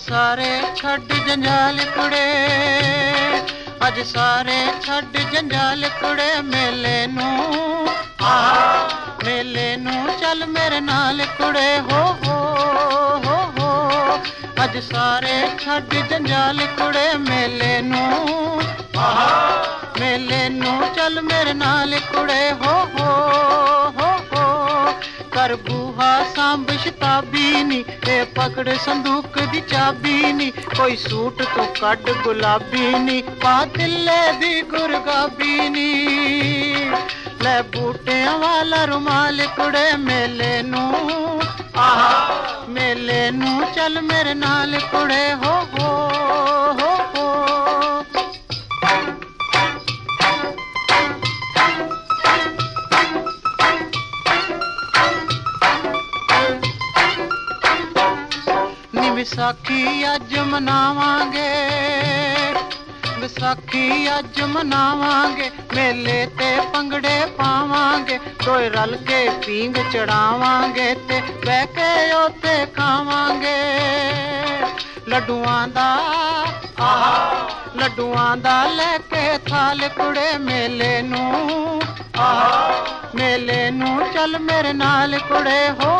ਸਾਰੇ ਛੱਡ ਜੰਜਾਲ ਕੁੜੇ, ਅੱਜ ਸਾਰੇ ਛੱਡ ਜੰਜਾਲ ਕੁੜੇ, ਮੇਲੇ ਨੂੰ ਮੇਲੇ ਨੂੰ ਚੱਲ ਮੇਰੇ ਨਾਲ ਕੁੜੇ, ਹੋ ਅੱਜ ਸਾਰੇ ਛੱਡ ਜੰਜਾਲ ਕੁੜੇ, ਮੇਲੇ ਨੂੰ ਮੇਲੇ ਨੂੰ ਚੱਲ ਮੇਰੇ ਨਾਲ ਕੁੜੇ, ਹੋ ਕਰ ਬੂਹਾ ਸਾਂਭ ਸ਼ਤਾਬੀ ਨੀ, ਤੇ ਪਕੜ ਸੰਦੂਕ ਦੀ ਚਾਬੀ ਨੀ, ਕੋਈ ਸੂਟ ਤੋਂ ਕੱਢ ਗੁਲਾਬੀ ਨੀ, ਪਾ ਤਿੱਲੇ ਦੀ ਗੁਰਗਾਬੀ ਨੀ, ਲੈ ਬੂਟਿਆਂ ਵਾਲਾ ਰੁਮਾਲ ਕੁੜੇ, ਮੇਲੇ ਨੂੰ ਮੇਲੇ ਨੂੰ ਚੱਲ ਮੇਰੇ ਨਾਲ ਕੁੜੇ, ਹੋ ਨੀ ਵਿਸਾਖੀ ਅੱਜ ਮਨਾਵਾਂਗੇ, ਵਿਸਾਖੀ ਅੱਜ ਮਨਾਵਾਂਗੇ, ਮੇਲੇ ਤੇ ਭੰਗੜੇ ਪਾਵਾਂਗੇ, ਦੋਏ ਰਲ ਕੇ ਪੀਂਘ ਚੜਾਵਾਂਗੇ, ਤੇ ਬਹਿ ਕੇ ਉੱਥੇ ਖਾਵਾਂਗੇ ਲੱਡੂਆਂ ਦਾ ਲੱਡੂਆਂ ਦਾ ਲੈ ਕੇ ਥਾਲ ਕੁੜੇ, ਮੇਲੇ ਨੂੰ ਮੇਲੇ ਨੂੰ ਚੱਲ ਮੇਰੇ ਨਾਲ ਕੁੜੇ, ਹੋ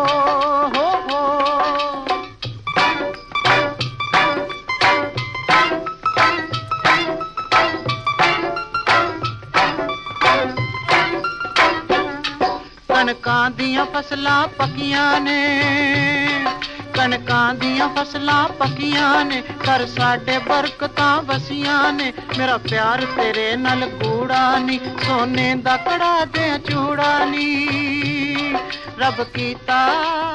ਕਣਕਾਂ ਦੀਆਂ ਫਸਲਾਂ ਪੱਕੀਆਂ ਨੇ, ਕਣਕਾਂ ਦੀਆਂ ਫਸਲਾਂ ਪੱਕੀਆਂ ਨੇ, ਘਰ ਸਾਡੇ ਬਰਕਤਾਂ ਵਸੀਆਂ ਨੇ, ਮੇਰਾ ਪਿਆਰ ਤੇਰੇ ਨਾਲ ਗੂੜਾ ਨੀ, ਸੋਨੇ ਦਾ ਕੜਾ ਤੇ ਚੂੜਾ ਨੀ, ਰੱਬ ਕੀਤਾ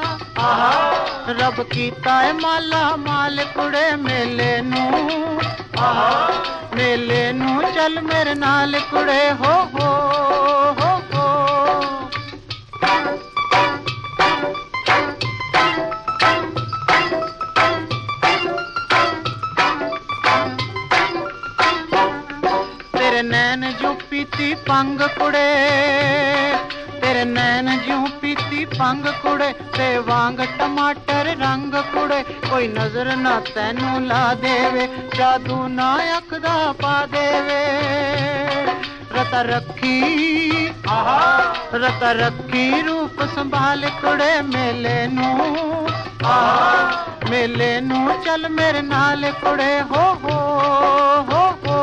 ਰੱਬ ਕੀਤਾ ਏ ਮਾਲਾ ਮਾਲ ਕੁੜੇ, ਮੇਲੇ ਨੂੰ ਮੇਲੇ ਨੂੰ ਚੱਲ ਮੇਰੇ ਨਾਲ ਕੁੜੇ, ਹੋ ਤੇਰੇ ਨੈਣ ਜੋ ਪੀਤੀ ਪੰਗ ਕੁੜੇ, ਤੇਰੇ ਨੈਣ ਜੋ ਪੀਤੀ ਪੰਗ ਕੁੜੇ, ਤੇ ਵਾਂਗ ਟਮਾਟਰ ਰੰਗ ਕੁੜੇ, ਕੋਈ ਨਜ਼ਰ ਨਾ ਤੈਨੂੰ ਲਾ ਦੇਵੇ, ਜਾਦੂ ਨਾ ਅੱਖ ਦਾ ਪਾ ਦੇਵੇ, ਰਤਾ ਰੱਖੀ ਰਤਾ ਰੱਖੀ ਰੂਪ ਸੰਭਾਲ ਕੁੜੇ, ਮੇਲੇ ਨੂੰ ਮੇਲੇ ਨੂੰ ਚੱਲ ਮੇਰੇ ਨਾਲ ਕੁੜੇ, ਹੋ